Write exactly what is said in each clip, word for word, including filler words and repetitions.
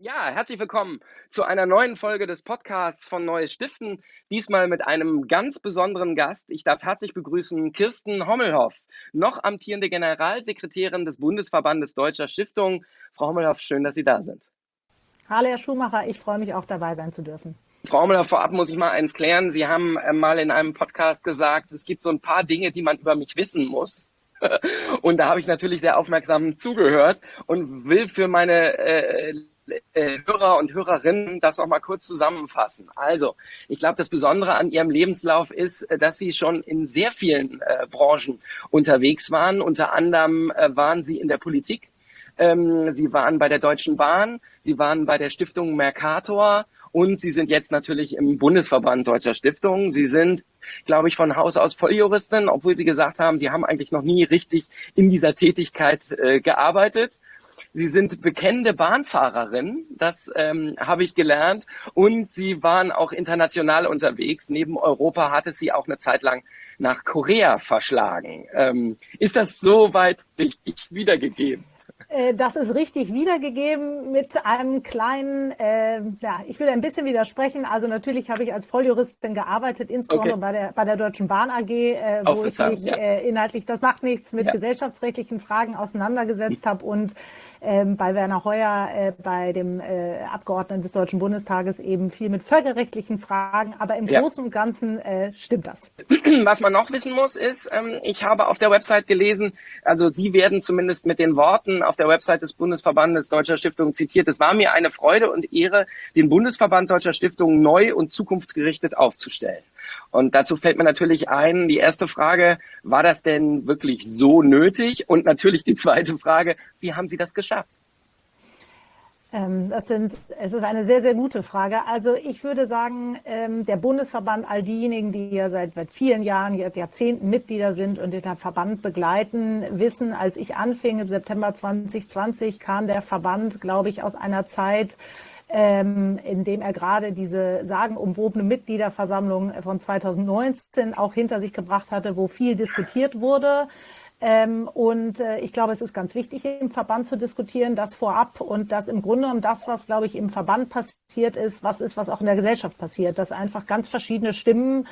Ja, herzlich willkommen zu einer neuen Folge des Podcasts von Neues Stiften. Diesmal mit einem ganz besonderen Gast. Ich darf herzlich begrüßen Kirsten Hommelhoff, noch amtierende Generalsekretärin des Bundesverbandes Deutscher Stiftungen. Frau Hommelhoff, schön, dass Sie da sind. Hallo, Herr Schumacher, ich freue mich auch dabei sein zu dürfen. Frau Hommelhoff, vorab muss ich mal eins klären. Sie haben äh, mal in einem Podcast gesagt, es gibt so ein paar Dinge, die man über mich wissen muss. Und da habe ich natürlich sehr aufmerksam zugehört und will für meine äh, äh, Hörer und Hörerinnen das auch mal kurz zusammenfassen. Also, ich glaube, das Besondere an Ihrem Lebenslauf ist, dass Sie schon in sehr vielen äh, Branchen unterwegs waren. Unter anderem äh, waren Sie in der Politik. Ähm, Sie waren bei der Deutschen Bahn, Sie waren bei der Stiftung Mercator und Sie sind jetzt natürlich im Bundesverband Deutscher Stiftungen. Sie sind, glaube ich, von Haus aus Volljuristin, obwohl Sie gesagt haben, Sie haben eigentlich noch nie richtig in dieser Tätigkeit äh, gearbeitet. Sie sind bekennende Bahnfahrerin, das ähm, habe ich gelernt. Und Sie waren auch international unterwegs. Neben Europa hat es Sie auch eine Zeit lang nach Korea verschlagen. Ähm, ist das soweit richtig wiedergegeben? Das ist richtig wiedergegeben mit einem kleinen, äh, ja, ich will ein bisschen widersprechen. Also natürlich habe ich als Volljuristin gearbeitet, insbesondere okay. bei der bei der Deutschen Bahn A G, äh, wo ich mich ja. äh, inhaltlich, das macht nichts, mit ja. gesellschaftsrechtlichen Fragen auseinandergesetzt habe und ähm, bei Werner Heuer, äh, bei dem äh, Abgeordneten des Deutschen Bundestages eben viel mit völkerrechtlichen Fragen. Aber im ja. Großen und Ganzen äh, stimmt das. Was man noch wissen muss, ist, ähm, ich habe auf der Website gelesen, also Sie werden zumindest mit den Worten auf der Website des Bundesverbandes Deutscher Stiftungen zitiert. Es war mir eine Freude und Ehre, den Bundesverband Deutscher Stiftungen neu und zukunftsgerichtet aufzustellen. Und dazu fällt mir natürlich ein, die erste Frage, war das denn wirklich so nötig? Und natürlich die zweite Frage, wie haben Sie das geschafft? Das sind, es ist eine sehr, sehr gute Frage. Also ich würde sagen, der Bundesverband, all diejenigen, die ja seit, seit vielen Jahren, Jahrzehnten Mitglieder sind und den Verband begleiten, wissen, als ich anfing im September zwanzig zwanzig, kam der Verband, glaube ich, aus einer Zeit, in dem er gerade diese sagenumwobene Mitgliederversammlung von zweitausendneunzehn auch hinter sich gebracht hatte, wo viel diskutiert wurde. Ähm, und äh, ich glaube, es ist ganz wichtig, im Verband zu diskutieren, das vorab und das im Grunde genommen das, was, glaube ich, im Verband passiert ist, was ist, was auch in der Gesellschaft passiert, dass einfach ganz verschiedene Stimmen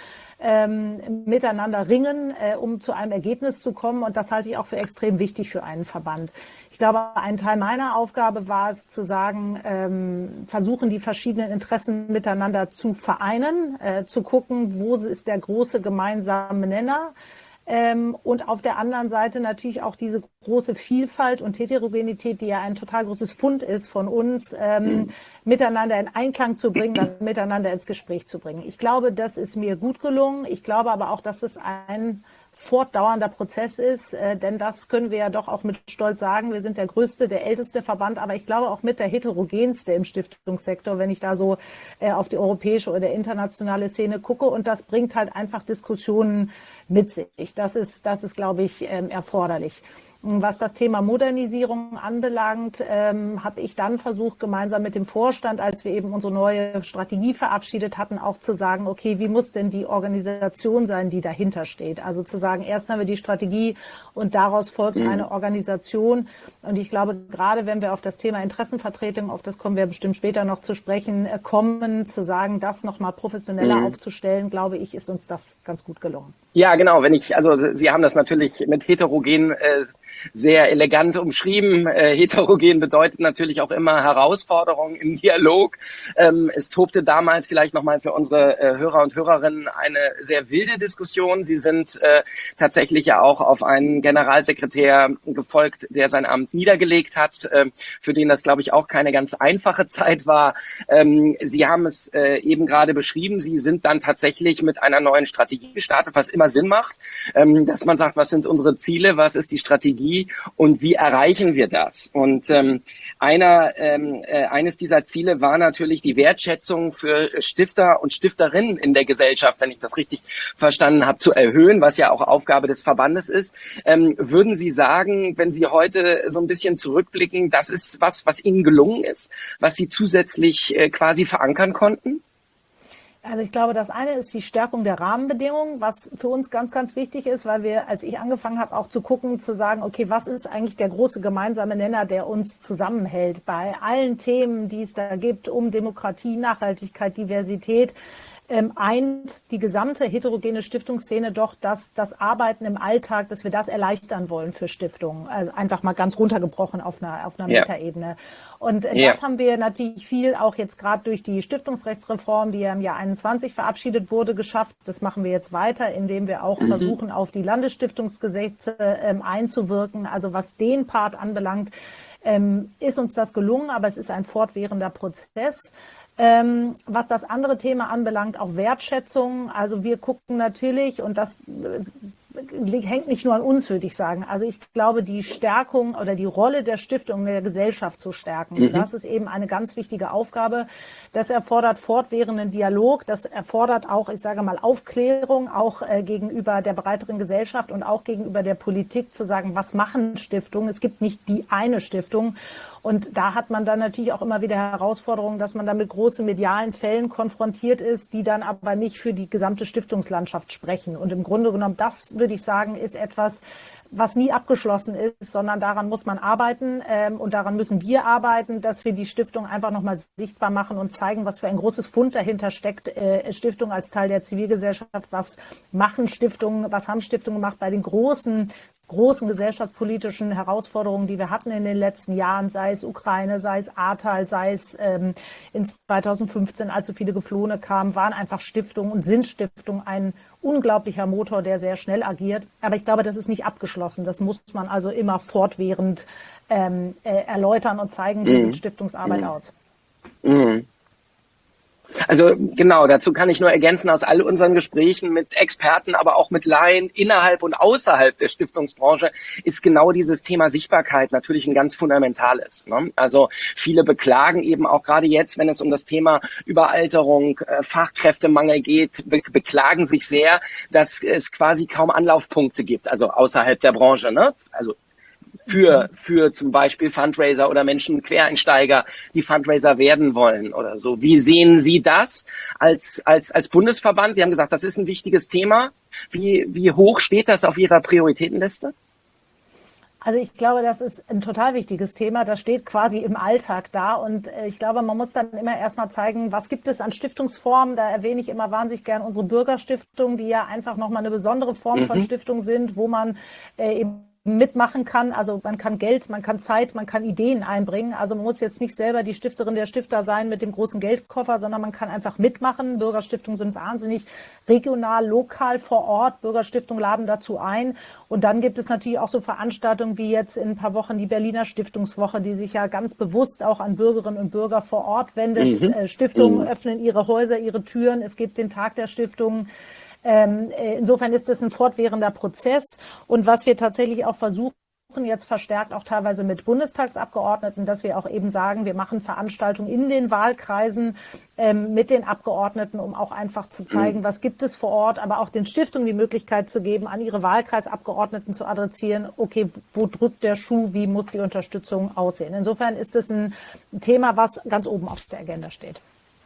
ähm, miteinander ringen, äh, um zu einem Ergebnis zu kommen. Und das halte ich auch für extrem wichtig für einen Verband. Ich glaube, ein Teil meiner Aufgabe war es, zu sagen, ähm, versuchen, die verschiedenen Interessen miteinander zu vereinen, äh, zu gucken, wo ist der große gemeinsame Nenner. Ähm, und auf der anderen Seite natürlich auch diese große Vielfalt und Heterogenität, die ja ein total großes Fund ist von uns, ähm, mhm. miteinander in Einklang zu bringen, dann miteinander ins Gespräch zu bringen. Ich glaube, das ist mir gut gelungen. Ich glaube aber auch, dass es ein fortdauernder Prozess ist, äh, denn das können wir ja doch auch mit Stolz sagen. Wir sind der größte, der älteste Verband, aber ich glaube auch mit der heterogenste im Stiftungssektor, wenn ich da so äh, auf die europäische oder internationale Szene gucke. Und das bringt halt einfach Diskussionen mit sich. Das ist, das ist, glaube ich, ähm, erforderlich. Was das Thema Modernisierung anbelangt, ähm, habe ich dann versucht, gemeinsam mit dem Vorstand, als wir eben unsere neue Strategie verabschiedet hatten, auch zu sagen, okay, wie muss denn die Organisation sein, die dahinter steht? Also zu sagen, erst haben wir die Strategie und daraus folgt mhm. eine Organisation. Und ich glaube, gerade wenn wir auf das Thema Interessenvertretung, auf das kommen wir bestimmt später noch zu sprechen, äh, kommen, zu sagen, das nochmal professioneller mhm. aufzustellen, glaube ich, ist uns das ganz gut gelungen. Ja, genau. Wenn ich, also Sie haben das natürlich mit heterogen äh, sehr elegant umschrieben. Äh, heterogen bedeutet natürlich auch immer Herausforderung im Dialog. Ähm, es tobte damals vielleicht nochmal für unsere äh, Hörer und Hörerinnen eine sehr wilde Diskussion. Sie sind äh, tatsächlich ja auch auf einen Generalsekretär gefolgt, der sein Amt niedergelegt hat, äh, für den das, glaube ich, auch keine ganz einfache Zeit war. Ähm, Sie haben es äh, eben gerade beschrieben. Sie sind dann tatsächlich mit einer neuen Strategie gestartet, was immer Sinn macht, ähm, dass man sagt, was sind unsere Ziele, was ist die Strategie und wie erreichen wir das? Und ähm, einer, ähm, äh, eines dieser Ziele war natürlich die Wertschätzung für Stifter und Stifterinnen in der Gesellschaft, wenn ich das richtig verstanden habe, zu erhöhen, was ja auch Aufgabe des Verbandes ist. Ähm, würden Sie sagen, wenn Sie heute so ein bisschen zurückblicken, das ist was, was Ihnen gelungen ist, was Sie zusätzlich äh, quasi verankern konnten? Also ich glaube, das eine ist die Stärkung der Rahmenbedingungen, was für uns ganz, ganz wichtig ist, weil wir, als ich angefangen habe, auch zu gucken, zu sagen, okay, was ist eigentlich der große gemeinsame Nenner, der uns zusammenhält bei allen Themen, die es da gibt, um Demokratie, Nachhaltigkeit, Diversität, ähm, eint die gesamte heterogene Stiftungsszene doch, dass das Arbeiten im Alltag, dass wir das erleichtern wollen für Stiftungen. Also einfach mal ganz runtergebrochen auf einer, auf einer Ja. Metaebene. Und äh, Ja. das haben wir natürlich viel auch jetzt gerade durch die Stiftungsrechtsreform, die ja im Jahr einundzwanzig verabschiedet wurde, geschafft. Das machen wir jetzt weiter, indem wir auch mhm. versuchen, auf die Landesstiftungsgesetze ähm, einzuwirken. Also was den Part anbelangt, ähm, ist uns das gelungen, aber es ist ein fortwährender Prozess. Ähm, was das andere Thema anbelangt, auch Wertschätzung. Also wir gucken natürlich, und das äh, hängt nicht nur an uns, würde ich sagen. Also ich glaube, die Stärkung oder die Rolle der Stiftung in der Gesellschaft zu stärken, mhm. das ist eben eine ganz wichtige Aufgabe. Das erfordert fortwährenden Dialog. Das erfordert auch, ich sage mal, Aufklärung, auch äh, gegenüber der breiteren Gesellschaft und auch gegenüber der Politik zu sagen, was machen Stiftungen? Es gibt nicht die eine Stiftung. Und da hat man dann natürlich auch immer wieder Herausforderungen, dass man da mit großen medialen Fällen konfrontiert ist, die dann aber nicht für die gesamte Stiftungslandschaft sprechen. Und im Grunde genommen, das würde ich sagen, ist etwas, was nie abgeschlossen ist, sondern daran muss man arbeiten ähm, und daran müssen wir arbeiten, dass wir die Stiftung einfach nochmal sichtbar machen und zeigen, was für ein großes Fund dahinter steckt. Äh, Stiftung als Teil der Zivilgesellschaft, was machen Stiftungen, was haben Stiftungen gemacht bei den großen großen gesellschaftspolitischen Herausforderungen, die wir hatten in den letzten Jahren, sei es Ukraine, sei es Ahrtal, sei es ähm, in zweitausendfünfzehn, als so viele Geflohene kamen, waren einfach Stiftungen und sind Stiftungen ein unglaublicher Motor, der sehr schnell agiert. Aber ich glaube, das ist nicht abgeschlossen. Das muss man also immer fortwährend ähm, äh, erläutern und zeigen, wie mhm. sieht Stiftungsarbeit mhm. aus. Mhm. Also genau, dazu kann ich nur ergänzen, aus all unseren Gesprächen mit Experten, aber auch mit Laien innerhalb und außerhalb der Stiftungsbranche ist genau dieses Thema Sichtbarkeit natürlich ein ganz fundamentales. Ne? Also viele beklagen eben auch gerade jetzt, wenn es um das Thema Überalterung, äh, Fachkräftemangel geht, be- beklagen sich sehr, dass es quasi kaum Anlaufpunkte gibt, also außerhalb der Branche. Ne? Also für für zum Beispiel Fundraiser oder Menschen, Quereinsteiger, die Fundraiser werden wollen oder so. Wie sehen Sie das als als als Bundesverband? Sie haben gesagt, das ist ein wichtiges Thema. Wie wie hoch steht das auf Ihrer Prioritätenliste? Also ich glaube, das ist ein total wichtiges Thema. Das steht quasi im Alltag da. Und ich glaube, man muss dann immer erstmal zeigen, was gibt es an Stiftungsformen. Da erwähne ich immer wahnsinnig gern unsere Bürgerstiftungen, die ja einfach nochmal eine besondere Form mhm. von Stiftung sind, wo man äh, eben mitmachen kann. Also man kann Geld, man kann Zeit, man kann Ideen einbringen. Also man muss jetzt nicht selber die Stifterin der Stifter sein mit dem großen Geldkoffer, sondern man kann einfach mitmachen. Bürgerstiftungen sind wahnsinnig regional, lokal vor Ort. Bürgerstiftungen laden dazu ein. Und dann gibt es natürlich auch so Veranstaltungen wie jetzt in ein paar Wochen die Berliner Stiftungswoche, die sich ja ganz bewusst auch an Bürgerinnen und Bürger vor Ort wendet. Mhm. Stiftungen mhm. öffnen ihre Häuser, ihre Türen. Es gibt den Tag der Stiftungen. Ähm, insofern ist es ein fortwährender Prozess. Und was wir tatsächlich auch versuchen, jetzt verstärkt auch teilweise mit Bundestagsabgeordneten, dass wir auch eben sagen, wir machen Veranstaltungen in den Wahlkreisen ähm, mit den Abgeordneten, um auch einfach zu zeigen, was gibt es vor Ort, aber auch den Stiftungen die Möglichkeit zu geben, an ihre Wahlkreisabgeordneten zu adressieren, okay, wo drückt der Schuh, wie muss die Unterstützung aussehen. Insofern ist es ein Thema, was ganz oben auf der Agenda steht.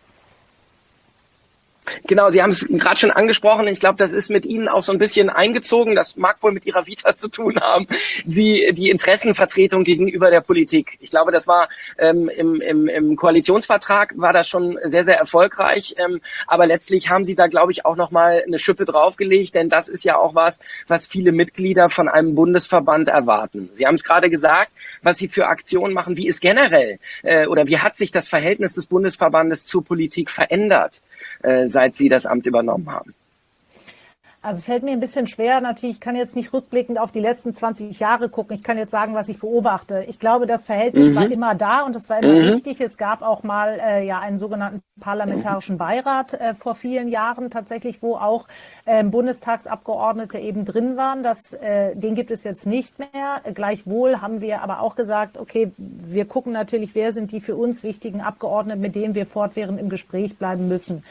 Genau, Sie haben es gerade schon angesprochen. Ich glaube, das ist mit Ihnen auch so ein bisschen eingezogen. Das mag wohl mit Ihrer Vita zu tun haben. Sie, die Interessenvertretung gegenüber der Politik. Ich glaube, das war ähm, im, im, im Koalitionsvertrag war das schon sehr, sehr erfolgreich. Ähm, aber letztlich haben Sie da, glaube ich, auch noch mal eine Schippe draufgelegt, denn das ist ja auch was, was viele Mitglieder von einem Bundesverband erwarten. Sie haben es gerade gesagt, was Sie für Aktionen machen. Wie ist generell äh, oder wie hat sich das Verhältnis des Bundesverbandes zur Politik verändert, äh, seit Sie das Amt übernommen haben? Also fällt mir ein bisschen schwer natürlich, ich kann jetzt nicht rückblickend auf die letzten zwanzig Jahre gucken, ich kann jetzt sagen, was ich beobachte. Ich glaube, das Verhältnis mhm. war immer da und das war immer mhm. wichtig. Es gab auch mal äh, ja einen sogenannten parlamentarischen Beirat äh, vor vielen Jahren tatsächlich, wo auch äh, Bundestagsabgeordnete eben drin waren. Das, äh, den gibt es jetzt nicht mehr. Gleichwohl haben wir aber auch gesagt, okay, wir gucken natürlich, wer sind die für uns wichtigen Abgeordneten, mit denen wir fortwährend im Gespräch bleiben müssen.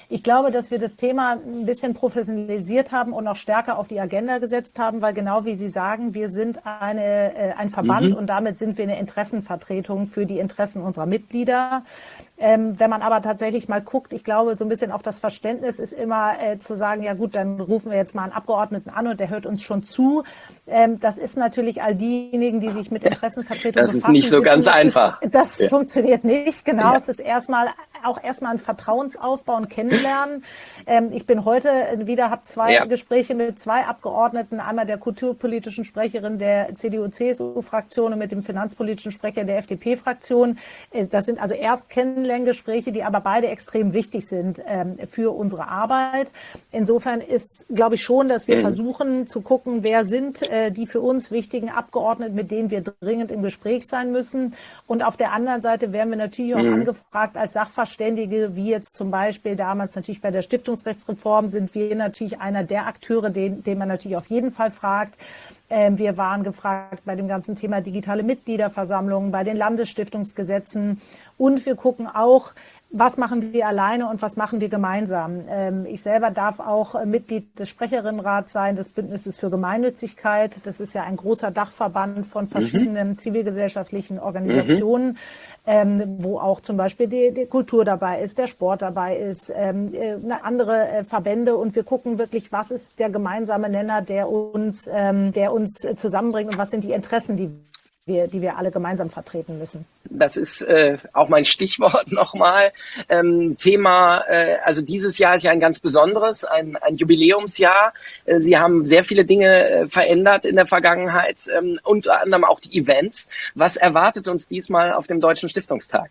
Ich glaube, dass wir das Thema ein bisschen professionalisiert haben und noch stärker auf die Agenda gesetzt haben, weil genau wie Sie sagen, wir sind eine, äh, ein Verband mhm. und damit sind wir eine Interessenvertretung für die Interessen unserer Mitglieder. Ähm, wenn man aber tatsächlich mal guckt, ich glaube, so ein bisschen auch das Verständnis ist immer äh, zu sagen, ja gut, dann rufen wir jetzt mal einen Abgeordneten an und der hört uns schon zu. Ähm, das ist natürlich all diejenigen, die sich mit Interessenvertretung das befassen. Das ist nicht so ganz wissen, einfach. Ist, das ja. funktioniert nicht. Genau, ja. es ist erstmal auch erstmal ein Vertrauensaufbau und Kennenlernen. Ähm, ich bin heute wieder, habe zwei ja. Gespräche mit zwei Abgeordneten, einmal der kulturpolitischen Sprecherin der C D U C S U-Fraktion und mit dem finanzpolitischen Sprecher der F D P-Fraktion. Äh, das sind also erst Kennenlerngespräche, die aber beide extrem wichtig sind ähm, für unsere Arbeit. Insofern ist, glaube ich schon, dass wir mhm. versuchen zu gucken, wer sind äh, die für uns wichtigen Abgeordneten, mit denen wir dringend im Gespräch sein müssen. Und auf der anderen Seite werden wir natürlich auch mhm. angefragt als Sachverständige, wie jetzt zum Beispiel damals natürlich bei der Stiftungsrechtsreform sind wir natürlich einer der Akteure, den, den man natürlich auf jeden Fall fragt. Ähm, wir waren gefragt bei dem ganzen Thema digitale Mitgliederversammlungen, bei den Landesstiftungsgesetzen und wir gucken auch, was machen wir alleine und was machen wir gemeinsam. Ähm, ich selber darf auch Mitglied des Sprecherinnenrats sein, des Bündnisses für Gemeinnützigkeit. Das ist ja ein großer Dachverband von verschiedenen mhm. zivilgesellschaftlichen Organisationen, mhm. ähm, wo auch zum Beispiel die, die Kultur dabei ist, der Sport dabei ist, ähm, äh, andere äh, Verbände. Und wir gucken wirklich, was ist der gemeinsame Nenner, der uns, ähm, der uns zusammenbringt und was sind die Interessen, die Wir, die wir alle gemeinsam vertreten müssen. Das ist äh, auch mein Stichwort nochmal. Ähm, Thema, äh, also dieses Jahr ist ja ein ganz besonderes, ein, ein Jubiläumsjahr. Äh, Sie haben sehr viele Dinge äh, verändert in der Vergangenheit, ähm, unter anderem auch die Events. Was erwartet uns diesmal auf dem Deutschen Stiftungstag?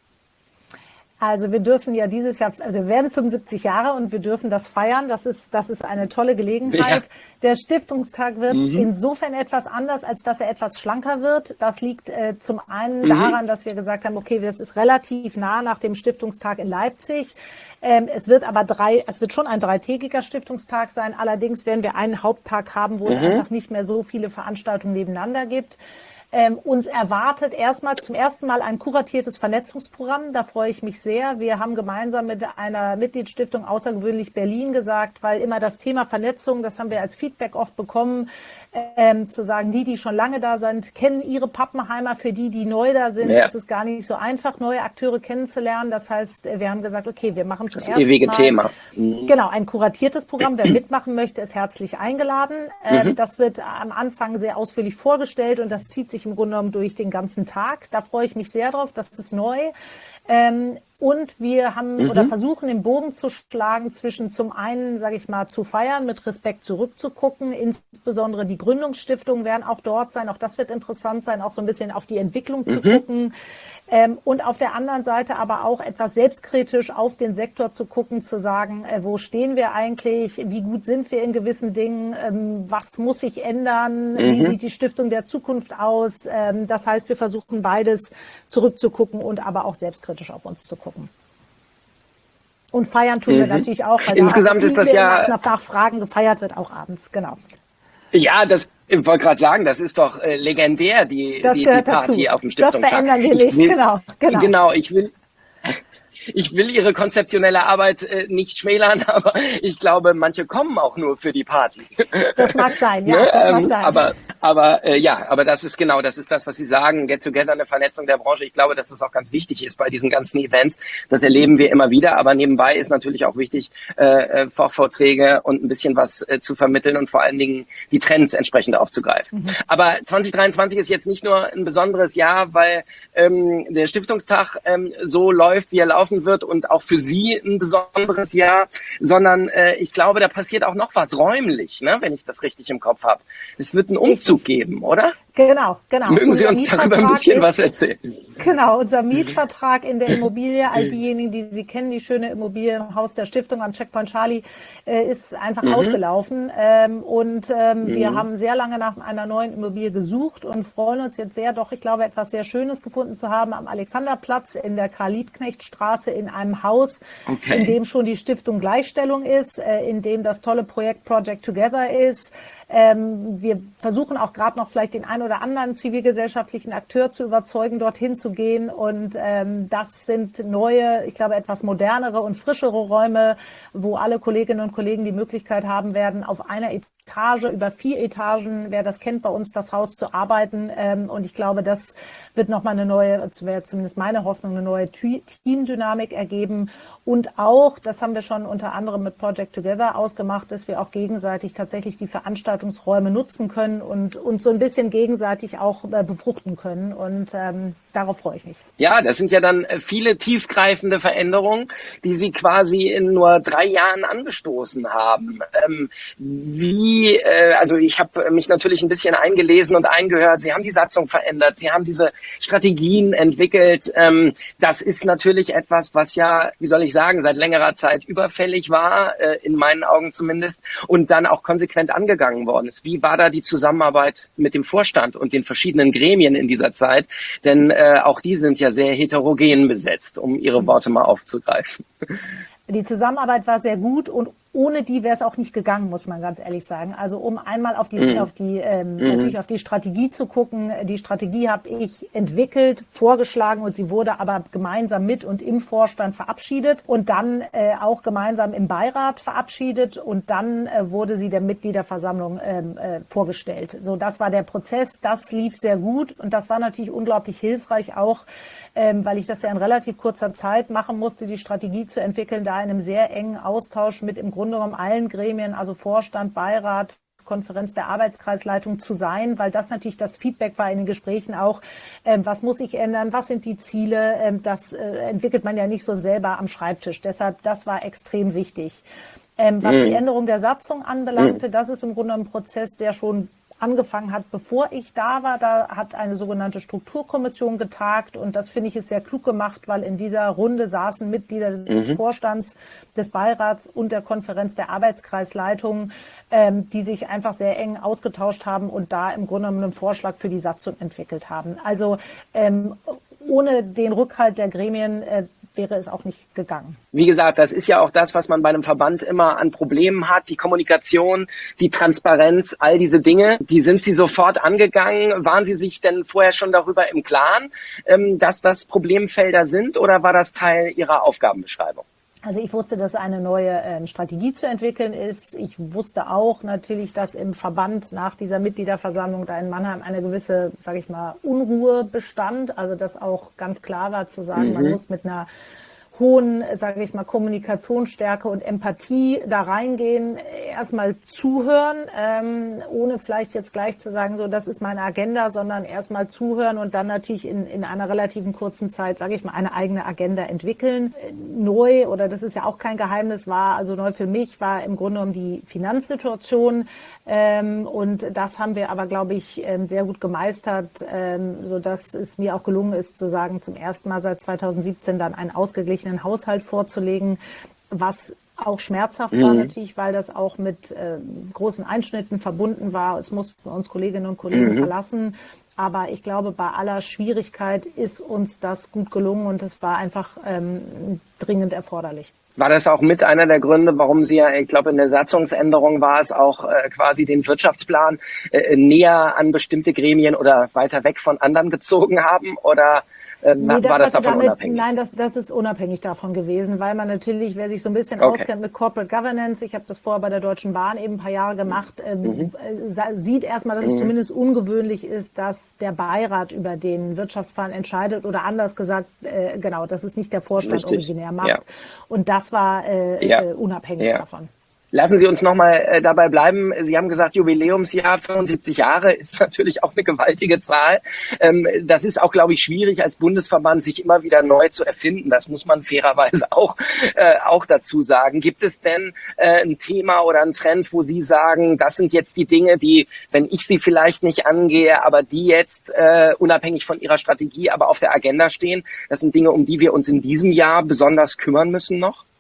Also wir dürfen ja dieses Jahr, also wir werden fünfundsiebzig Jahre und wir dürfen das feiern. Das ist, das ist eine tolle Gelegenheit. Ja. Der Stiftungstag wird mhm. insofern etwas anders, als dass er etwas schlanker wird. Das liegt äh, zum einen mhm. daran, dass wir gesagt haben, okay, das ist relativ nah nach dem Stiftungstag in Leipzig. Ähm, es wird aber drei, es wird schon ein dreitägiger Stiftungstag sein. Allerdings werden wir einen Haupttag haben, wo mhm. es einfach nicht mehr so viele Veranstaltungen nebeneinander gibt. Ähm, uns erwartet erstmal zum ersten Mal ein kuratiertes Vernetzungsprogramm. Da freue ich mich sehr. Wir haben gemeinsam mit einer Mitgliedsstiftung Außergewöhnlich Berlin gesagt, weil immer das Thema Vernetzung, das haben wir als Feedback oft bekommen, ähm, zu sagen, die, die schon lange da sind, kennen ihre Pappenheimer. Für die, die neu da sind, ja. ist es gar nicht so einfach, neue Akteure kennenzulernen. Das heißt, wir haben gesagt, okay, wir machen zum das ersten ewige Mal Thema. Mhm. Genau, ein kuratiertes Programm. Wer mitmachen möchte, ist herzlich eingeladen. Ähm, mhm. Das wird am Anfang sehr ausführlich vorgestellt und das zieht sich im Grunde genommen durch den ganzen Tag. Da freue ich mich sehr drauf. Das ist neu. Ähm, und wir haben mhm. oder versuchen, den Bogen zu schlagen zwischen zum einen, sage ich mal, zu feiern, mit Respekt zurückzugucken. Insbesondere die Gründungsstiftungen werden auch dort sein. Auch das wird interessant sein, auch so ein bisschen auf die Entwicklung mhm. zu gucken. Ähm, und auf der anderen Seite aber auch etwas selbstkritisch auf den Sektor zu gucken, zu sagen, äh, wo stehen wir eigentlich? Wie gut sind wir in gewissen Dingen? Ähm, was muss sich ändern? Mhm. Wie sieht die Stiftung der Zukunft aus? Ähm, das heißt, wir versuchen beides zurückzugucken und aber auch selbstkritisch auf uns zu gucken. Und feiern tun wir mhm. natürlich auch, weil insgesamt da ist das ja nach, nach Fragen gefeiert wird, auch abends, genau. Ja, das, ich wollte gerade sagen, das ist doch äh, legendär, die, die, die Party dazu. auf dem Stiftungstag. Das verändern wir nicht, will, genau, genau. Genau, ich will, ich will Ihre konzeptionelle Arbeit äh, nicht schmälern, aber ich glaube, manche kommen auch nur für die Party. Das mag sein, ja, ne? das ähm, mag sein. Aber, aber äh, ja, aber das ist genau, das ist das, was Sie sagen, Get Together, eine Vernetzung der Branche. Ich glaube, dass das auch ganz wichtig ist bei diesen ganzen Events. Das erleben wir immer wieder, aber nebenbei ist natürlich auch wichtig, äh, Fachvorträge und ein bisschen was äh, zu vermitteln und vor allen Dingen die Trends entsprechend aufzugreifen. Mhm. Aber zwanzig dreiundzwanzig ist jetzt nicht nur ein besonderes Jahr, weil ähm, der Stiftungstag ähm, so läuft, wie er laufen wird und auch für Sie ein besonderes Jahr, sondern äh, ich glaube, da passiert auch noch was räumlich, ne, wenn ich das richtig im Kopf habe. Es wird einen Umzug richtig geben, oder? Genau, genau. Mögen Sie uns darüber ein bisschen ist, was erzählen? Genau, unser Mietvertrag in der Immobilie, all diejenigen, die Sie kennen, die schöne Immobilie im Haus der Stiftung am Checkpoint Charlie, äh, ist einfach mhm. ausgelaufen. Ähm, und ähm, mhm. wir haben sehr lange nach einer neuen Immobilie gesucht und freuen uns jetzt sehr, doch, ich glaube, etwas sehr Schönes gefunden zu haben am Alexanderplatz in der Karl-Liebknecht-Straße sitze in einem Haus, okay. in dem schon die Stiftung Gleichstellung ist, in dem das tolle Projekt Project Together ist. Wir versuchen auch gerade noch vielleicht den ein oder anderen zivilgesellschaftlichen Akteur zu überzeugen, dorthin zu gehen. Und das sind neue, ich glaube, etwas modernere und frischere Räume, wo alle Kolleginnen und Kollegen die Möglichkeit haben werden, auf einer Etage, über vier Etagen, wer das kennt, bei uns das Haus zu arbeiten. Und ich glaube, das wird nochmal eine neue, das wäre zumindest meine Hoffnung, eine neue Teamdynamik ergeben. Und auch, das haben wir schon unter anderem mit Project Together ausgemacht, dass wir auch gegenseitig tatsächlich die Veranstaltungsräume nutzen können und uns so ein bisschen gegenseitig auch befruchten können. Und ähm, darauf freue ich mich. Ja, das sind ja dann viele tiefgreifende Veränderungen, die Sie quasi in nur drei Jahren angestoßen haben. Ähm, wie, äh, also ich habe mich natürlich ein bisschen eingelesen und eingehört. Sie haben die Satzung verändert. Sie haben diese Strategien entwickelt. Ähm, das ist natürlich etwas, was ja, wie soll ich sagen, seit längerer Zeit überfällig war, äh, in meinen Augen zumindest, und dann auch konsequent angegangen worden ist. Wie war da die Zusammenarbeit mit dem Vorstand und den verschiedenen Gremien in dieser Zeit? Denn äh, auch die sind ja sehr heterogen besetzt, um Ihre Worte mal aufzugreifen. Die Zusammenarbeit war sehr gut und ohne die wäre es auch nicht gegangen, muss man ganz ehrlich sagen. Also um einmal auf die, mhm. auf die ähm, mhm. natürlich auf die Strategie zu gucken. Die Strategie habe ich entwickelt, vorgeschlagen und sie wurde aber gemeinsam mit und im Vorstand verabschiedet und dann äh, auch gemeinsam im Beirat verabschiedet und dann äh, wurde sie der Mitgliederversammlung ähm, äh, vorgestellt. So, das war der Prozess, das lief sehr gut und das war natürlich unglaublich hilfreich auch, ähm, weil ich das ja in relativ kurzer Zeit machen musste, die Strategie zu entwickeln, da in einem sehr engen Austausch mit im Grunde genommen allen Gremien, also Vorstand, Beirat, Konferenz der Arbeitskreisleitung zu sein, weil das natürlich das Feedback war in den Gesprächen auch, ähm, was muss ich ändern, was sind die Ziele, ähm, das äh, entwickelt man ja nicht so selber am Schreibtisch. Deshalb, das war extrem wichtig. Ähm, was mhm. die Änderung der Satzung anbelangte, mhm. das ist im Grunde ein Prozess, der schon angefangen hat, bevor ich da war. Da hat eine sogenannte Strukturkommission getagt und das finde ich ist sehr klug gemacht, weil in dieser Runde saßen Mitglieder des mhm. Vorstands, des Beirats und der Konferenz der Arbeitskreisleitung, ähm, die sich einfach sehr eng ausgetauscht haben und da im Grunde genommen einen Vorschlag für die Satzung entwickelt haben. Also ähm, ohne den Rückhalt der Gremien äh, wäre es auch nicht gegangen. Wie gesagt, das ist ja auch das, was man bei einem Verband immer an Problemen hat. Die Kommunikation, die Transparenz, all diese Dinge, die sind Sie sofort angegangen. Waren Sie sich denn vorher schon darüber im Klaren, dass das Problemfelder sind oder war das Teil Ihrer Aufgabenbeschreibung? Also ich wusste, dass eine neue ähm, Strategie zu entwickeln ist. Ich wusste auch natürlich, dass im Verband nach dieser Mitgliederversammlung da in Mannheim eine gewisse, sage ich mal, Unruhe bestand. Also dass auch ganz klar war zu sagen, mhm. man muss mit einer hohen, sage ich mal, Kommunikationsstärke und Empathie da reingehen, erstmal zuhören, ähm, ohne vielleicht jetzt gleich zu sagen, so das ist meine Agenda, sondern erstmal zuhören und dann natürlich in, in einer relativen kurzen Zeit, sage ich mal, eine eigene Agenda entwickeln. Neu, oder das ist ja auch kein Geheimnis, war, also neu für mich, war im Grunde genommen die Finanzsituation. Ähm, und das haben wir aber, glaube ich, ähm, sehr gut gemeistert, ähm, sodass es mir auch gelungen ist, zu sagen, zum ersten Mal seit zweitausendsiebzehn dann einen ausgeglichenen Haushalt vorzulegen, was auch schmerzhaft mhm. war natürlich, weil das auch mit äh, großen Einschnitten verbunden war. Es mussten uns Kolleginnen und Kollegen mhm. verlassen. Aber ich glaube, bei aller Schwierigkeit ist uns das gut gelungen und es war einfach ähm, dringend erforderlich. War das auch mit einer der Gründe, warum Sie ja, ich glaube, in der Satzungsänderung war es auch äh, quasi den Wirtschaftsplan äh, näher an bestimmte Gremien oder weiter weg von anderen gezogen haben? Oder äh, nee, war das davon damit, unabhängig? Nein, das, das ist unabhängig davon gewesen, weil man natürlich, wer sich so ein bisschen okay. auskennt mit Corporate Governance, ich habe das vorher bei der Deutschen Bahn eben ein paar Jahre gemacht, ähm, mhm. sieht erstmal, dass mhm. es zumindest ungewöhnlich ist, dass der Beirat über den Wirtschaftsplan entscheidet oder anders gesagt, äh, genau, dass es nicht der Vorstand Richtig. originär macht. Ja. Und das war äh, ja. äh, unabhängig ja. davon. Lassen Sie uns nochmal äh, dabei bleiben. Sie haben gesagt, Jubiläumsjahr, fünfundsiebzig Jahre ist natürlich auch eine gewaltige Zahl. Ähm, das ist auch, glaube ich, schwierig als Bundesverband, sich immer wieder neu zu erfinden. Das muss man fairerweise auch, äh, auch dazu sagen. Gibt es denn äh, ein Thema oder einen Trend, wo Sie sagen, das sind jetzt die Dinge, die, wenn ich sie vielleicht nicht angehe, aber die jetzt äh, unabhängig von Ihrer Strategie, aber auf der Agenda stehen? Das sind Dinge, um die wir uns in diesem Jahr besonders kümmern müssen noch?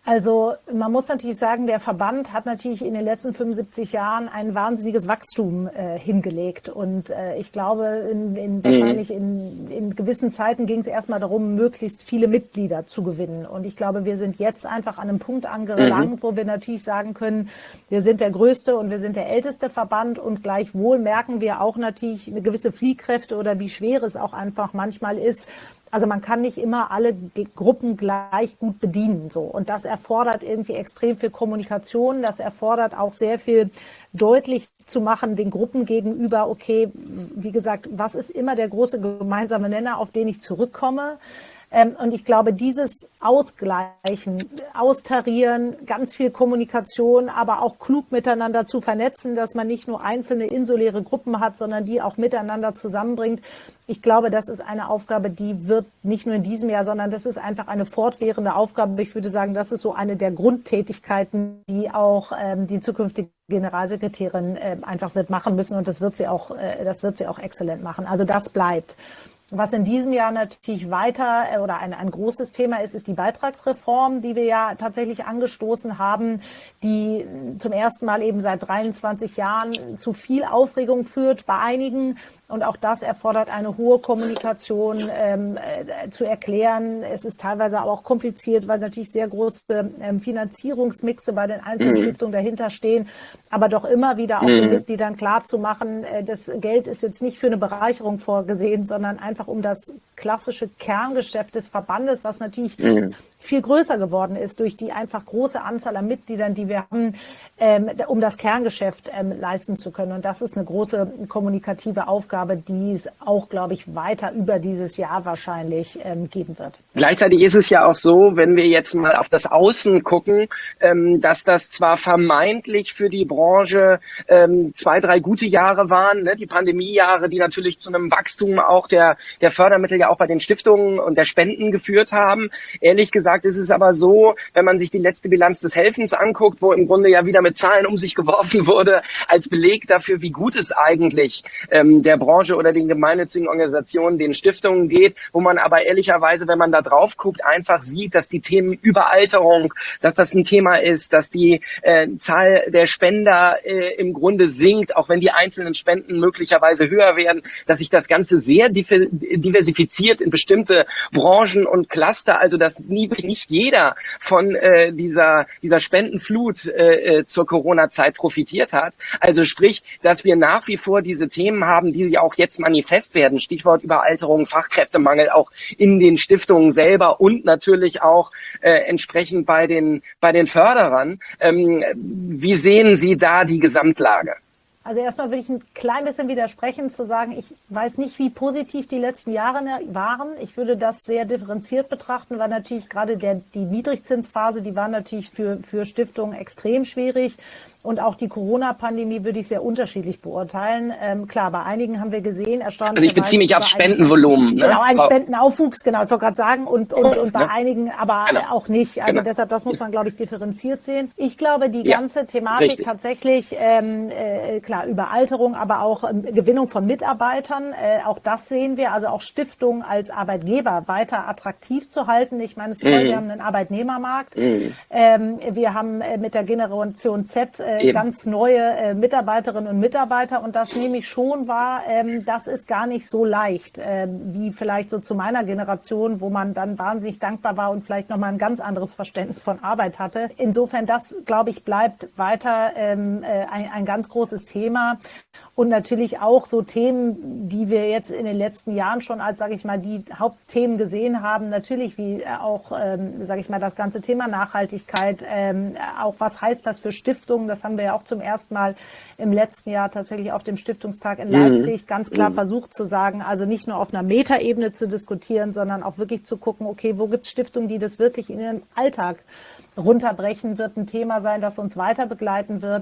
Also man muss natürlich sagen, der Verband hat natürlich in den letzten fünfundsiebzig Jahren ein wahnsinniges Wachstum äh, hingelegt. Und äh, ich glaube, in, in, mhm. wahrscheinlich in, in gewissen Zeiten ging es erstmal darum, möglichst viele Mitglieder zu gewinnen. Und ich glaube, wir sind jetzt einfach an einem Punkt angelangt, mhm. wo wir natürlich sagen können, wir sind der größte und wir sind der älteste Verband. Und gleichwohl merken wir auch natürlich eine gewisse Fliehkräfte oder wie schwer es auch einfach manchmal ist. Also man kann nicht immer alle Gruppen gleich gut bedienen, so. Und das erfordert irgendwie extrem viel Kommunikation. Das erfordert auch sehr viel deutlich zu machen den Gruppen gegenüber. Okay, wie gesagt, was ist immer der große gemeinsame Nenner, auf den ich zurückkomme? Ähm, und ich glaube, dieses Ausgleichen, Austarieren, ganz viel Kommunikation, aber auch klug miteinander zu vernetzen, dass man nicht nur einzelne insuläre Gruppen hat, sondern die auch miteinander zusammenbringt. Ich glaube, das ist eine Aufgabe, die wird nicht nur in diesem Jahr, sondern das ist einfach eine fortwährende Aufgabe. Ich würde sagen, das ist so eine der Grundtätigkeiten, die auch ähm, die zukünftige Generalsekretärin äh, einfach wird machen müssen. Und das wird sie auch, äh, das wird sie auch exzellent machen. Also das bleibt. Was in diesem Jahr natürlich weiter oder ein, ein großes Thema ist, ist die Beitragsreform, die wir ja tatsächlich angestoßen haben, die zum ersten Mal eben seit dreiundzwanzig Jahren zu viel Aufregung führt bei einigen. Und auch das erfordert eine hohe Kommunikation ähm, äh, zu erklären. Es ist teilweise auch kompliziert, weil natürlich sehr große ähm, Finanzierungsmixe bei den einzelnen mhm. Stiftungen dahinter stehen. Aber doch immer wieder auch mhm. den Mitgliedern klar zu machen, äh, das Geld ist jetzt nicht für eine Bereicherung vorgesehen, sondern einfach um das klassische Kerngeschäft des Verbandes, was natürlich mhm. viel größer geworden ist durch die einfach große Anzahl an Mitgliedern, die wir haben, ähm, um das Kerngeschäft ähm, leisten zu können. Und das ist eine große kommunikative Aufgabe, die es auch, glaube ich, weiter über dieses Jahr wahrscheinlich ähm, geben wird. Gleichzeitig ist es ja auch so, wenn wir jetzt mal auf das Außen gucken, ähm, dass das zwar vermeintlich für die Branche ähm, zwei, drei gute Jahre waren, ne? Die Pandemiejahre, die natürlich zu einem Wachstum auch der, der Fördermittel ja auch bei den Stiftungen und der Spenden geführt haben. Ehrlich gesagt ist es aber so, wenn man sich die letzte Bilanz des Helfens anguckt, wo im Grunde ja wieder mit Zahlen um sich geworfen wurde, als Beleg dafür, wie gut es eigentlich ähm, der Branche oder den gemeinnützigen Organisationen, den Stiftungen geht, wo man aber ehrlicherweise, wenn man da drauf guckt, einfach sieht, dass die Themen Überalterung, dass das ein Thema ist, dass die äh, Zahl der Spender äh, im Grunde sinkt, auch wenn die einzelnen Spenden möglicherweise höher werden, dass sich das Ganze sehr diversifiziert in bestimmte Branchen und Cluster, also dass nie, nicht jeder von äh, dieser, dieser Spendenflut äh, zur Corona-Zeit profitiert hat. Also sprich, dass wir nach wie vor diese Themen haben, die ja auch jetzt manifest werden. Stichwort Überalterung, Fachkräftemangel auch in den Stiftungen selber und natürlich auch äh, entsprechend bei den, bei den Förderern. Ähm, wie sehen Sie da die Gesamtlage? Also erstmal will ich ein klein bisschen widersprechen, zu sagen, ich weiß nicht, wie positiv die letzten Jahre waren. Ich würde das sehr differenziert betrachten, weil natürlich gerade der, die Niedrigzinsphase, die war natürlich für, für Stiftungen extrem schwierig. Und auch die Corona-Pandemie würde ich sehr unterschiedlich beurteilen. Ähm, klar, bei einigen haben wir gesehen, erstaunlich. Also ich beziehe mich auf Spendenvolumen. Ne? Genau, ein Spendenaufwuchs, genau, ich wollte gerade sagen, und, und, und bei ja. einigen aber genau. auch nicht. Also genau. deshalb, das muss man, glaube ich, differenziert sehen. Ich glaube, die ja. ganze Thematik Richtig. tatsächlich, ähm, äh, klar, Überalterung, aber auch ähm, Gewinnung von Mitarbeitern, äh, auch das sehen wir, also auch Stiftungen als Arbeitgeber weiter attraktiv zu halten. Ich meine, es ist toll, mm. wir haben einen Arbeitnehmermarkt. Mm. Ähm, wir haben äh, mit der Generation Z äh, Eben. ganz neue äh, Mitarbeiterinnen und Mitarbeiter und das nehme ich schon wahr, ähm, das ist gar nicht so leicht, äh, wie vielleicht so zu meiner Generation, wo man dann wahnsinnig dankbar war und vielleicht nochmal ein ganz anderes Verständnis von Arbeit hatte. Insofern, das, glaube ich, bleibt weiter ähm, äh, ein, ein ganz großes Thema. Und natürlich auch so Themen, die wir jetzt in den letzten Jahren schon als, sage ich mal, die Hauptthemen gesehen haben. Natürlich wie auch, ähm, sage ich mal, das ganze Thema Nachhaltigkeit. Ähm, auch was heißt das für Stiftungen? Das haben wir ja auch zum ersten Mal im letzten Jahr tatsächlich auf dem Stiftungstag in Leipzig mhm. ganz klar mhm. versucht zu sagen, also nicht nur auf einer Metaebene zu diskutieren, sondern auch wirklich zu gucken, okay, wo gibt es Stiftungen, die das wirklich in ihren Alltag runterbrechen, wird ein Thema sein, das uns weiter begleiten wird.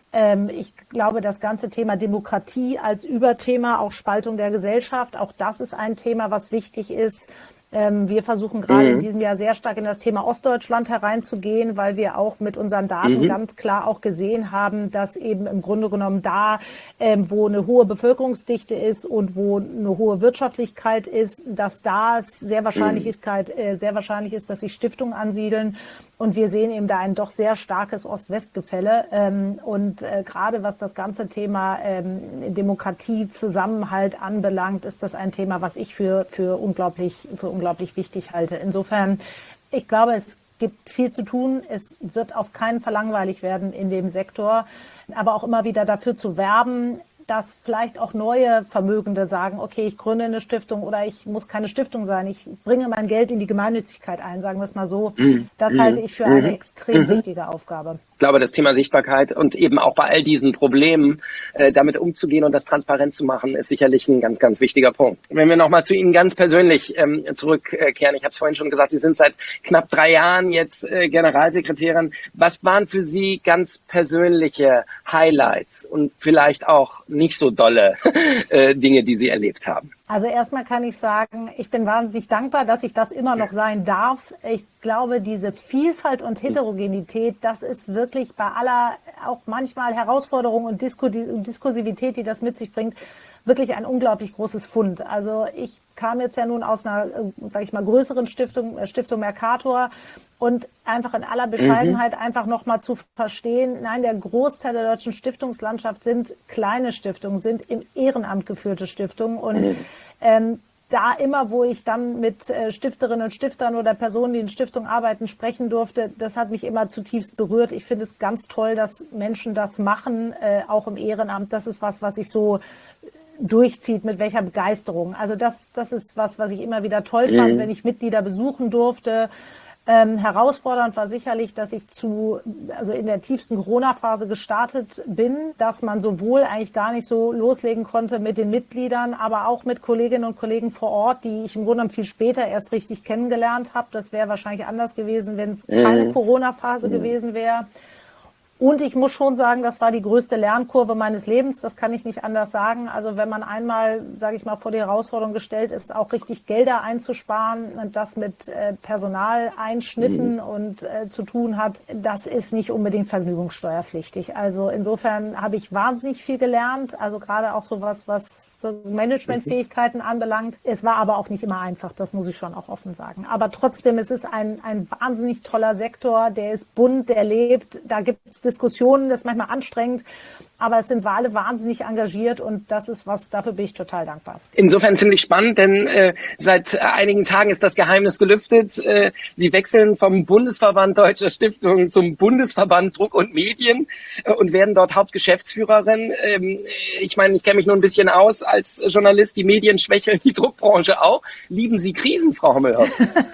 Ich glaube, das ganze Thema Demokratie als Überthema, auch Spaltung der Gesellschaft, auch das ist ein Thema, was wichtig ist. Ähm, wir versuchen gerade Mhm. in diesem Jahr sehr stark in das Thema Ostdeutschland hereinzugehen, weil wir auch mit unseren Daten Mhm. ganz klar auch gesehen haben, dass eben im Grunde genommen da, ähm, wo eine hohe Bevölkerungsdichte ist und wo eine hohe Wirtschaftlichkeit ist, dass da es sehr Wahrscheinlichkeit, äh, sehr wahrscheinlich ist, dass sich Stiftungen ansiedeln. Und wir sehen eben da ein doch sehr starkes Ost-West-Gefälle. Ähm, und äh, gerade was das ganze Thema ähm, Demokratie, Zusammenhalt anbelangt, ist das ein Thema, was ich für, für unglaublich, für unglaublich wichtig halte. Insofern, ich glaube, es gibt viel zu tun. Es wird auf keinen Fall langweilig werden in dem Sektor, aber auch immer wieder dafür zu werben, dass vielleicht auch neue Vermögende sagen, okay, ich gründe eine Stiftung oder ich muss keine Stiftung sein, ich bringe mein Geld in die Gemeinnützigkeit ein, sagen wir es mal so. Mhm. Das halte ich für eine Mhm. extrem Mhm. wichtige Aufgabe. Ich glaube, das Thema Sichtbarkeit und eben auch bei all diesen Problemen äh, damit umzugehen und das transparent zu machen, ist sicherlich ein ganz, ganz wichtiger Punkt. Wenn wir nochmal zu Ihnen ganz persönlich ähm, zurückkehren, ich habe es vorhin schon gesagt, Sie sind seit knapp drei Jahren jetzt äh, Generalsekretärin. Was waren für Sie ganz persönliche Highlights und vielleicht auch nicht so dolle äh, Dinge, die Sie erlebt haben? Also erstmal kann ich sagen, ich bin wahnsinnig dankbar, dass ich das immer noch sein darf. Ich glaube, diese Vielfalt und Heterogenität, das ist wirklich bei aller auch manchmal Herausforderung und Diskursivität, die das mit sich bringt, wirklich ein unglaublich großes Fund. Also ich kam jetzt ja nun aus einer, sage ich mal, größeren Stiftung, Stiftung Mercator, und einfach in aller Bescheidenheit mhm. einfach nochmal zu verstehen, nein, der Großteil der deutschen Stiftungslandschaft sind kleine Stiftungen, sind im Ehrenamt geführte Stiftungen, und mhm. ähm, da immer, wo ich dann mit äh, Stifterinnen und Stiftern oder Personen, die in Stiftungen arbeiten, sprechen durfte, das hat mich immer zutiefst berührt. Ich finde es ganz toll, dass Menschen das machen, äh, auch im Ehrenamt. Das ist was, was ich so durchzieht, mit welcher Begeisterung. Also das, das ist was, was ich immer wieder toll mhm. fand, wenn ich Mitglieder besuchen durfte. Ähm, herausfordernd war sicherlich, dass ich zu, also in der tiefsten Corona-Phase gestartet bin, dass man sowohl eigentlich gar nicht so loslegen konnte mit den Mitgliedern, aber auch mit Kolleginnen und Kollegen vor Ort, die ich im Grunde viel später erst richtig kennengelernt habe. Das wäre wahrscheinlich anders gewesen, wenn es keine Corona-Phase gewesen wäre. Und ich muss schon sagen, das war die größte Lernkurve meines Lebens. Das kann ich nicht anders sagen. Also wenn man einmal, sage ich mal, vor die Herausforderung gestellt ist, auch richtig Gelder einzusparen und das mit äh, Personaleinschnitten mhm. und äh, zu tun hat, das ist nicht unbedingt vergnügungssteuerpflichtig. Also insofern habe ich wahnsinnig viel gelernt. Also gerade auch sowas, was so Managementfähigkeiten mhm. anbelangt. Es war aber auch nicht immer einfach. Das muss ich schon auch offen sagen. Aber trotzdem, es ist ein, ein wahnsinnig toller Sektor. Der ist bunt, der lebt. Da gibt es Diskussionen, das ist manchmal anstrengend, aber es sind alle wahnsinnig engagiert, und das ist was, dafür bin ich total dankbar. Insofern ziemlich spannend, denn äh, seit einigen Tagen ist das Geheimnis gelüftet. Äh, Sie wechseln vom Bundesverband Deutscher Stiftungen zum Bundesverband Druck und Medien äh, und werden dort Hauptgeschäftsführerin. Ähm, ich meine, ich kenne mich nur ein bisschen aus als Journalist, die Medien schwächeln, die Druckbranche auch. Lieben Sie Krisen, Frau Hommelhoff?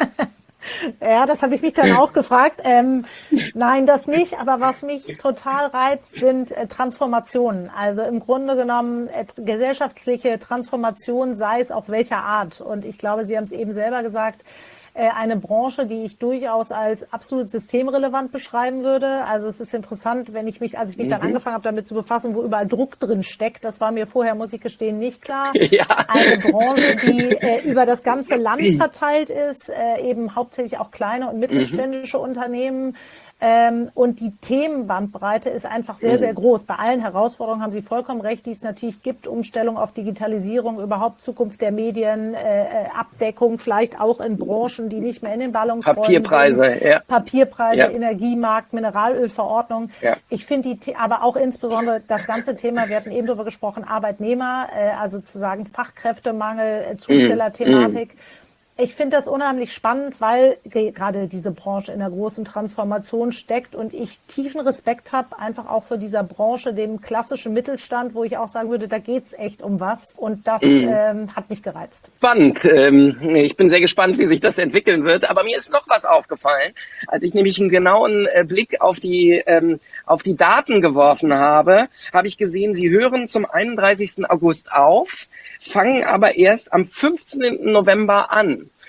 Ja, das habe ich mich dann auch gefragt. Ähm, nein, das nicht. Aber was mich total reizt, sind äh, Transformationen. Also im Grunde genommen äh, gesellschaftliche Transformation, sei es auch welcher Art. Und ich glaube, Sie haben es eben selber gesagt, äh, eine Branche, die ich durchaus als absolut systemrelevant beschreiben würde. Also es ist interessant, wenn ich mich, als ich mich mhm. dann angefangen habe, damit zu befassen, wo überall Druck drin steckt. Das war mir vorher, muss ich gestehen, nicht klar. Ja. Eine Branche, die äh, über das ganze Land verteilt ist, äh, eben hauptsächlich auch kleine und mittelständische mhm. Unternehmen. Ähm, und die Themenbandbreite ist einfach sehr, sehr groß. Bei allen Herausforderungen haben Sie vollkommen recht, die es natürlich gibt. Umstellung auf Digitalisierung, überhaupt Zukunft der Medien, äh, Abdeckung, vielleicht auch in Branchen, die nicht mehr in den Ballungsräumen Papierpreise, sind. ja. Papierpreise, ja. Energiemarkt, Mineralölverordnung. Ja. Ich finde die, aber auch insbesondere das ganze Thema, wir hatten eben darüber gesprochen, Arbeitnehmer, äh, also sozusagen Fachkräftemangel, äh, Zustellerthematik. Mm. Ich finde das unheimlich spannend, weil gerade diese Branche in einer großen Transformation steckt und ich tiefen Respekt habe, einfach auch für dieser Branche, dem klassischen Mittelstand, wo ich auch sagen würde, da geht's echt um was, und das mm. ähm, hat mich gereizt. Spannend. Ähm, ich bin sehr gespannt, wie sich das entwickeln wird, aber mir ist noch was aufgefallen, als ich nämlich einen genauen äh, Blick auf die, ähm, auf die Daten geworfen habe, habe ich gesehen, Sie hören zum einunddreißigsten August auf, fangen aber erst am fünfzehnten November an.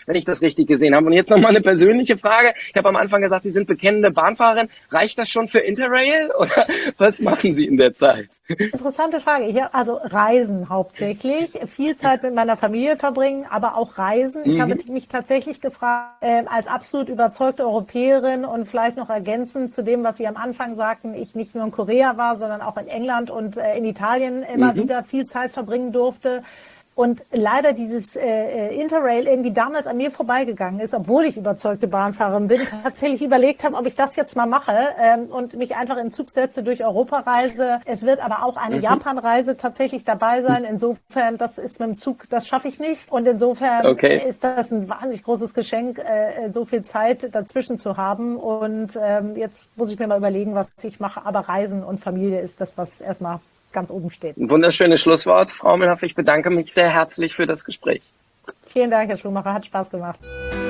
wenn ich das richtig gesehen habe. Und jetzt nochmal eine persönliche Frage. Ich habe am Anfang gesagt, Sie sind bekennende Bahnfahrerin. Reicht das schon für Interrail oder was machen Sie in der Zeit? Interessante Frage. Ich habe also Reisen hauptsächlich, viel Zeit mit meiner Familie verbringen, aber auch Reisen. Ich mhm. habe mich tatsächlich gefragt, äh, als absolut überzeugte Europäerin und vielleicht noch ergänzend zu dem, was Sie am Anfang sagten, ich nicht nur in Korea war, sondern auch in England und äh, in Italien immer mhm. wieder viel Zeit verbringen durfte. Und leider dieses äh, Interrail irgendwie damals an mir vorbeigegangen ist, obwohl ich überzeugte Bahnfahrerin bin, tatsächlich überlegt habe, ob ich das jetzt mal mache ähm, und mich einfach in den Zug setze, durch Europa reise. Es wird aber auch eine mhm. Japan-Reise tatsächlich dabei sein. Insofern, das ist mit dem Zug, das schaffe ich nicht. Und insofern okay. ist das ein wahnsinnig großes Geschenk, äh, so viel Zeit dazwischen zu haben. Und ähm, jetzt muss ich mir mal überlegen, was ich mache. Aber Reisen und Familie ist das, was erstmal ganz oben steht. Ein wunderschönes Schlusswort, Frau Mühlhoff. Ich bedanke mich sehr herzlich für das Gespräch. Vielen Dank, Herr Schumacher. Hat Spaß gemacht.